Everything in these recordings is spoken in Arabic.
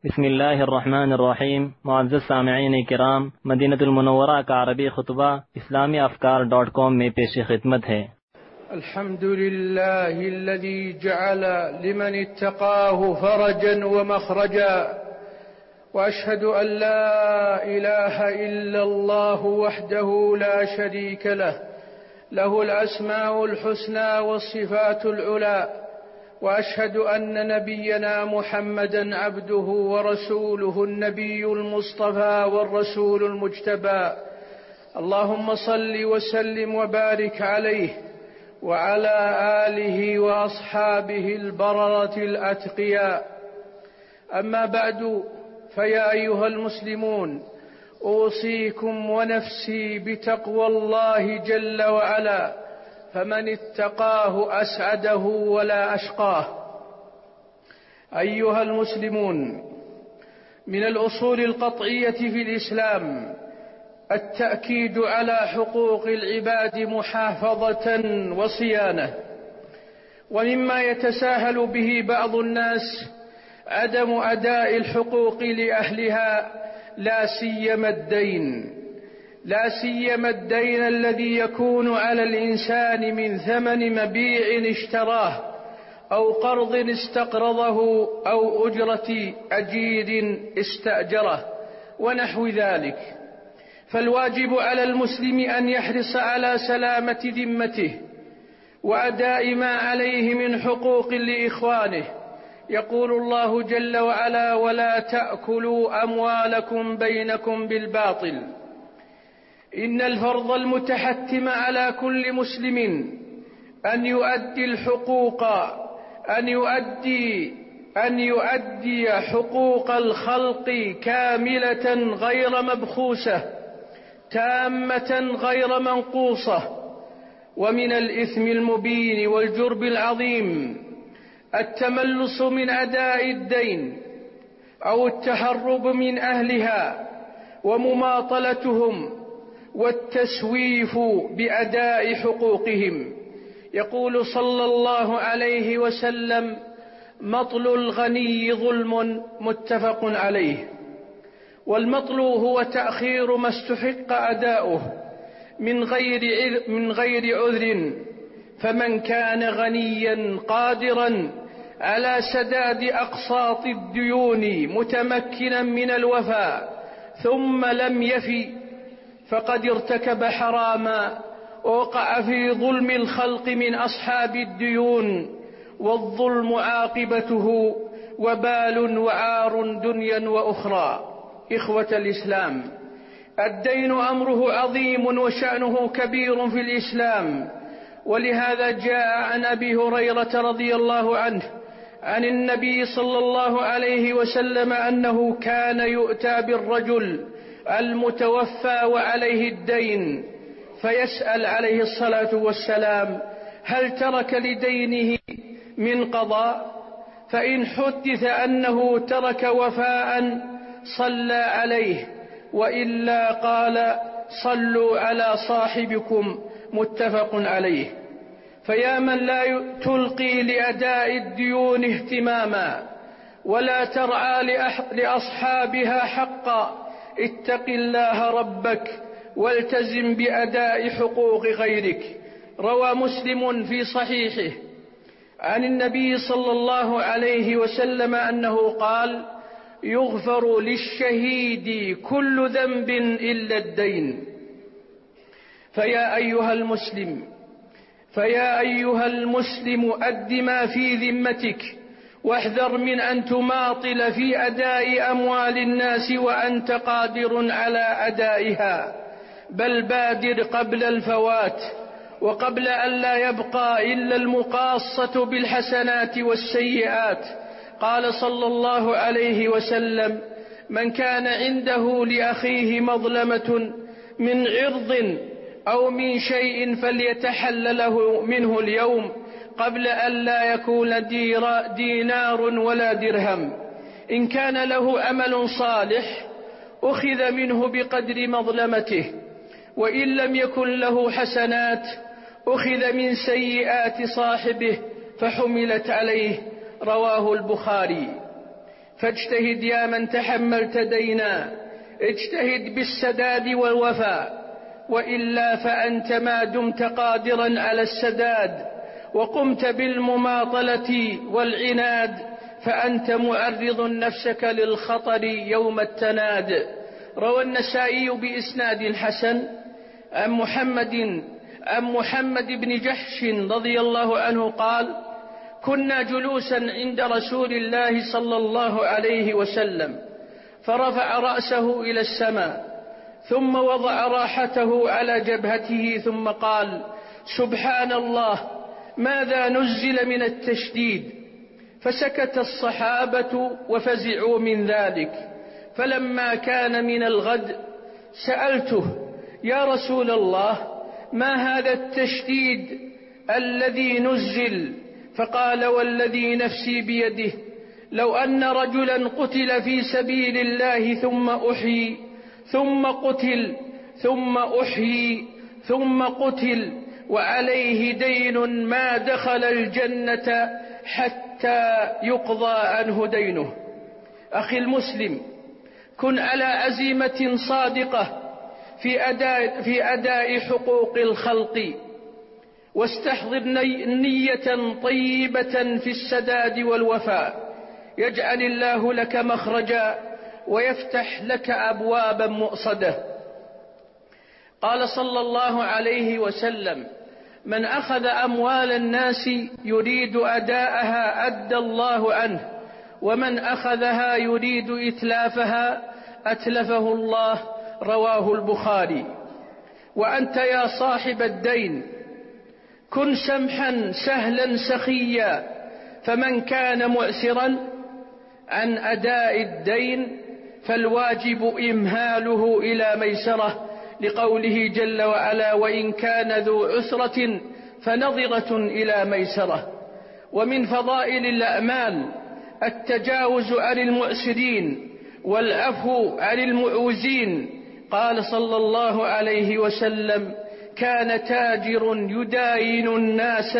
بسم الله الرحمن الرحیم. معزز سامعین کرام، مدینہ المنورہ کا عربی خطبہ اسلامی افکار.com میں پیش خدمت ہے۔ الحمد لله الذي جعل لمن اتقاه فرجا ومخرجا، وأشهد أن لا إله إلا الله وحده لا شريك له، له الأسماء الحسنى والصفات العلى، وأشهد أن نبينا محمدا عبده ورسوله النبي المصطفى والرسول المجتبى. اللهم صل وسلم وبارك عليه وعلى آله وأصحابه البررة الأتقياء. أما بعد، فيا أيها المسلمون، أوصيكم ونفسي بتقوى الله جل وعلا، فمن اتقاه أسعده ولا أشقاه. أيها المسلمون، من الأصول القطعية في الإسلام التأكيد على حقوق العباد محافظة وصيانة، ومما يتساهل به بعض الناس عدم أداء الحقوق لأهلها، لا سيما الدين الذي يكون على الإنسان من ثمن مبيع اشتراه، أو قرض استقرضه، أو أجرة أجير استأجره، ونحو ذلك. فالواجب على المسلم أن يحرص على سلامة ذمته وأداء ما عليه من حقوق لإخوانه. يقول الله جل وعلا: ولا تأكلوا أموالكم بينكم بالباطل. إن الفرض المتحتم على كل مسلم أن يؤدي الحقوق، أن يؤدي حقوق الخلق كاملة غير مبخوسة، تامة غير منقوصة. ومن الإثم المبين والجرم العظيم التملص من أداء الدين، أو التهرب من أهلها ومماطلتهم والتسويف بأداء حقوقهم. يقول صلى الله عليه وسلم: مطل الغني ظلم، متفق عليه. والمطل هو تأخير ما استحق أداؤه من غير عذر، فمن كان غنيا قادرا على سداد أقساط الديون متمكنا من الوفاء ثم لم يفي، فقد ارتكب حراما ووقع في ظلم الخلق من أصحاب الديون، والظلم عاقبته وبال وعار دنيا وأخرى. إخوة الإسلام، الدين أمره عظيم وشأنه كبير في الإسلام، ولهذا جاء عن أبي هريرة رضي الله عنه عن النبي صلى الله عليه وسلم أنه كان يؤتى بالرجل المتوفى وعليه الدين، فيسأل عليه الصلاة والسلام: هل ترك لدينه من قضاء؟ فإن حدث أنه ترك وفاء صلى عليه، وإلا قال: صلوا على صاحبكم، متفق عليه. فيا من لا تلقي لأداء الديون اهتماما ولا ترعى لأصحابها حقا، اتق الله ربك والتزم بأداء حقوق غيرك. روى مسلم في صحيحه عن النبي صلى الله عليه وسلم أنه قال: يغفر للشهيد كل ذنب إلا الدين. فيا أيها المسلم أد ما في ذمتك، واحذر من أن تماطل في أداء أموال الناس وأنت قادر على أدائها، بل بادر قبل الفوات، وقبل أن لا يبقى إلا المقاصة بالحسنات والسيئات. قال صلى الله عليه وسلم: من كان عنده لأخيه مظلمة من عرض أو من شيء فليتحل له منه اليوم قبل أن لا يكون دينار ولا درهم. إن كان له أمل صالح أخذ منه بقدر مظلمته، وإن لم يكن له حسنات أخذ من سيئات صاحبه فحملت عليه. رواه البخاري. فاجتهد يا من تحملت دينا، اجتهد بالسداد والوفاء، وإلا فأنت ما دمت قادرا على السداد وقمت بالمماطلة والعناد فأنت معرض نفسك للخطر يوم التناد. روى النسائي بإسناد حسن عن محمد بن جحش رضي الله عنه قال: كنا جلوسا عند رسول الله صلى الله عليه وسلم فرفع رأسه إلى السماء ثم وضع راحته على جبهته ثم قال: سبحان الله، ماذا نزل من التشديد؟ فسكت الصحابة وفزعوا من ذلك. فلما كان من الغد سألته: يا رسول الله، ما هذا التشديد الذي نزل؟ فقال: والذي نفسي بيده لو أن رجلا قتل في سبيل الله ثم أحيي ثم قتل ثم أحيي ثم قتل وعليه دين ما دخل الجنة حتى يقضى عنه دينه. أخي المسلم، كن على عزيمة صادقة في أداء حقوق الخلق، واستحضر نية طيبة في السداد والوفاء، يجعل الله لك مخرجا ويفتح لك أبوابا مؤصدة. قال صلى الله عليه وسلم: من أخذ أموال الناس يريد أداءها أدى الله عنه، ومن أخذها يريد إتلافها أتلفه الله. رواه البخاري. وأنت يا صاحب الدين كن سمحا سهلا سخيا، فمن كان مؤسرا عن أداء الدين فالواجب إمهاله إلى ميسرة، لقوله جل وعلا: وإن كان ذو عسرة فنظرة إلى ميسرة. ومن فضائل الأعمال التجاوز عن المعسرين والعفو عن المعوزين. قال صلى الله عليه وسلم: كان تاجر يداين الناس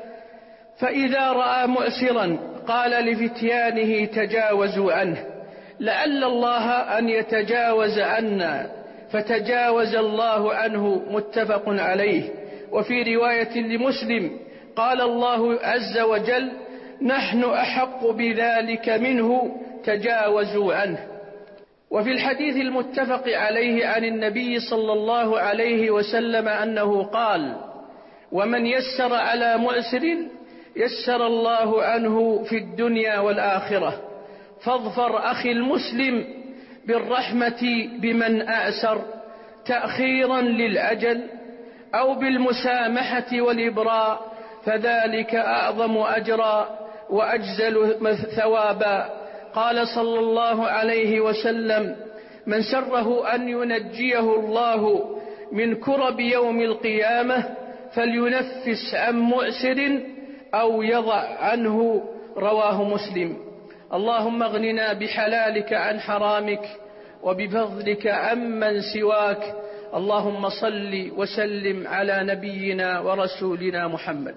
فإذا رأى مؤسرا قال لفتيانه: تجاوزوا عنه، لعل الله أن يتجاوز عنا، فتجاوز الله عنه. متفق عليه. وفي رواية لمسلم قال الله عز وجل: نحن أحق بذلك منه، تجاوزوا عنه. وفي الحديث المتفق عليه عن النبي صلى الله عليه وسلم أنه قال: ومن يسر على مؤسر يسر الله عنه في الدنيا والآخرة. فاظفر أخي المسلم بالرحمة بمن أعسر تأخيرا للأجل أو بالمسامحة والإبراء، فذلك أعظم أجرا وأجزل ثوابا. قال صلى الله عليه وسلم: من سره أن ينجيه الله من كرب يوم القيامة فلينفس عن مؤسر أو يضع عنه. رواه مسلم. اللهم اغننا بحلالك عن حرامك وبفضلك عمن سواك. اللهم صل وسلم على نبينا ورسولنا محمد.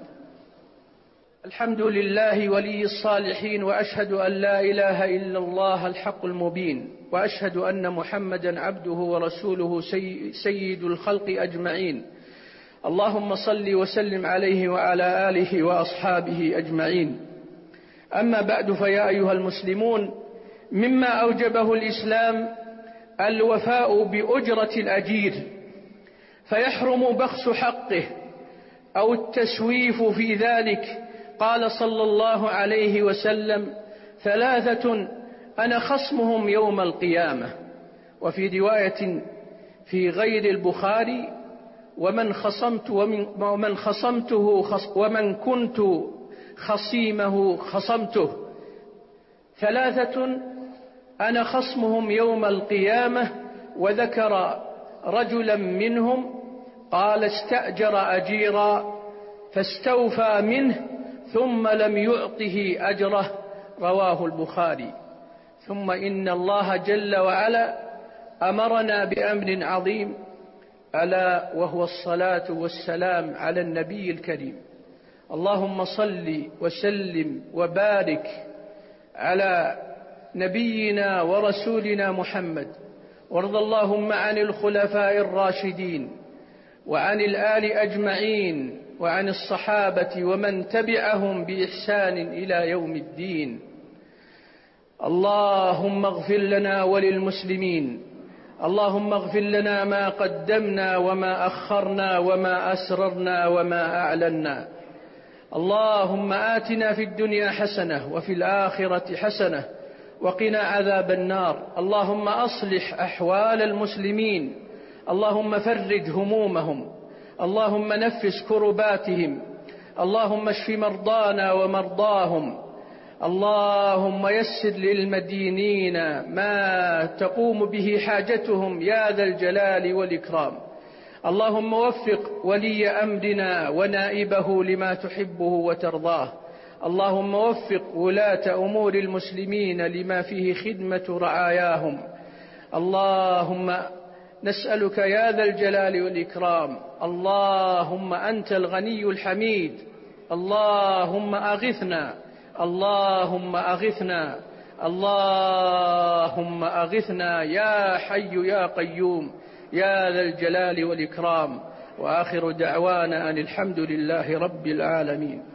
الحمد لله ولي الصالحين، وأشهد أن لا إله إلا الله الحق المبين، وأشهد أن محمدا عبده ورسوله سيد الخلق أجمعين. اللهم صل وسلم عليه وعلى آله وأصحابه أجمعين. أما بعد، فيا أيها المسلمون، مما أوجبه الإسلام الوفاء بأجرة الأجير، فيحرم بخس حقه أو التسويف في ذلك. قال صلى الله عليه وسلم: ثلاثة أنا خصمهم يوم القيامة. وفي رواية في غير البخاري: ومن كنت خصيمه خصمته. ثلاثة أنا خصمهم يوم القيامة. وذكر رجلا منهم قال: استأجر أجيرا فاستوفى منه ثم لم يعطه أجره. رواه البخاري. ثم إن الله جل وعلا أمرنا بأمر عظيم، ألا وهو الصلاة والسلام على النبي الكريم. اللهم صل وسلم وبارك على نبينا ورسولنا محمد، وارض اللهم عن الخلفاء الراشدين وعن الآل أجمعين وعن الصحابة ومن تبعهم بإحسان إلى يوم الدين. اللهم اغفر لنا وللمسلمين، اللهم اغفر لنا ما قدمنا وما أخرنا وما أسررنا وما أعلنا. اللهم آتنا في الدنيا حسنة وفي الآخرة حسنة وقنا عذاب النار. اللهم أصلح أحوال المسلمين، اللهم فرج همومهم، اللهم نفس كرباتهم، اللهم اشف مرضانا ومرضاهم، اللهم يسر للمدينين ما تقوم به حاجتهم يا ذا الجلال والإكرام. اللهم وفق ولي أمرنا ونائبه لما تحبه وترضاه. اللهم وفق ولاة أمور المسلمين لما فيه خدمة رعاياهم. اللهم نسألك يا ذا الجلال والإكرام، اللهم أنت الغني الحميد، اللهم أغثنا، اللهم أغثنا، اللهم أغثنا يا حي يا قيوم يا ذا الجلال والإكرام. وآخر دعوانا أن الحمد لله رب العالمين.